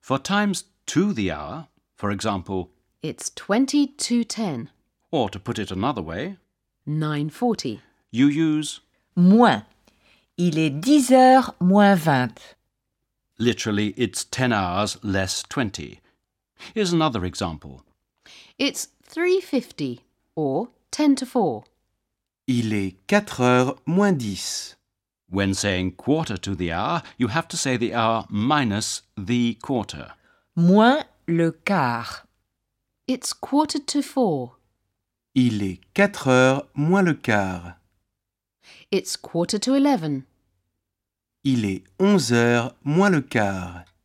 For times to the hour, for example, It's 20 to 10. or to put it another way, 9:40. you use Moins. Il est 10 heures moins 20. literally it's 10 hours less 20. Here's another example. It's 3:50 or 10 to 4. Il est 4 heures moins 10. When saying quarter to the hour, you have to say the hour minus the quarter. Moins le quart. It's quarter to 4. Il est 4 heures moins le quart. It's quarter to 11. Il est 11 heures moins le quart.